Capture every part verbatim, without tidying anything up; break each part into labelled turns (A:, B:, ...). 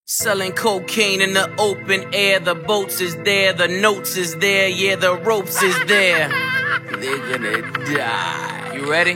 A: Selling cocaine in the open air. The boats is there, the notes is there, yeah, the ropes is there. They're gonna die. You ready?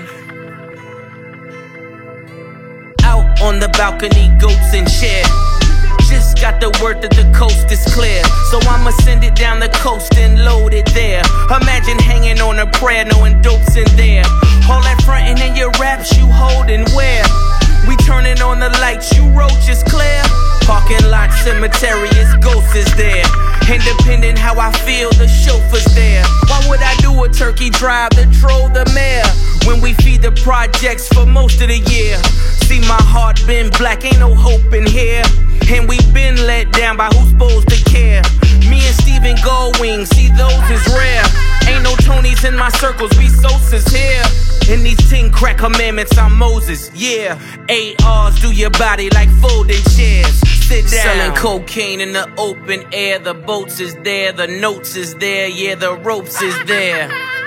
A: Out on the balcony, goats and share. Just got the word that the coast is clear, so I'ma send it down the coast and load it there. Imagine hanging on a prayer, knowing dope's in there. All that frontin' in your raps, you holdin' where? We turning on the lights, you roaches clear. Parking lot, cemetery, it's ghosts is there. Independent how I feel, the chauffeur's there. Why would I do a turkey drive to troll the mayor when we feed the projects for most of the year? See, my heart been black, ain't no hope in here. And we been let down by who's supposed to care. Me and Steven Goldwing, see those is rare. Ain't no Tonys in my circles, we Sosa's here. In these ten crack commandments, I'm Moses, yeah. A Rs do your body like folding chairs. Sit down. Selling cocaine in the open air. The boats is there, the notes is there, yeah, the ropes is there.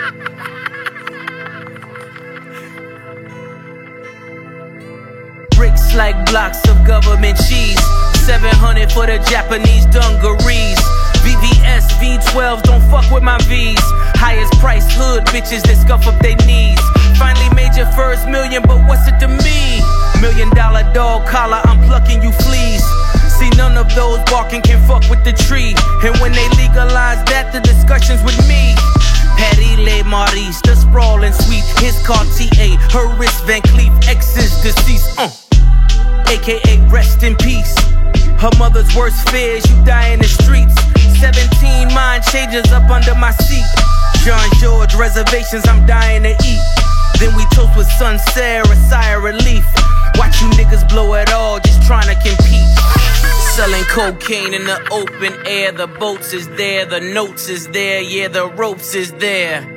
A: Bricks like blocks of government cheese. seven hundred for the Japanese dungarees. V V S V twelves, don't fuck with my V's. Highest price hood bitches that scuff up their knees. Finally made your first million, but what's it to me? Million dollar dog collar, I'm plucking you fleas. See, none of those barking can fuck with the tree. And when they legalize that, the discussion's with me. Patty Le Maurice, the sprawling sweet. His Cartier, her wrist Van Cleef. Ex is deceased, uh. A K A rest in peace. Her mother's worst fears, you die in the streets. Seventeen mind changers up under my seat. John George reservations, I'm dying to eat. Then we toast with Sun Sarah, sigh of relief. Watch you niggas blow it all, just trying to compete. Selling cocaine in the open air. The boats is there, the notes is there, yeah, the ropes is there.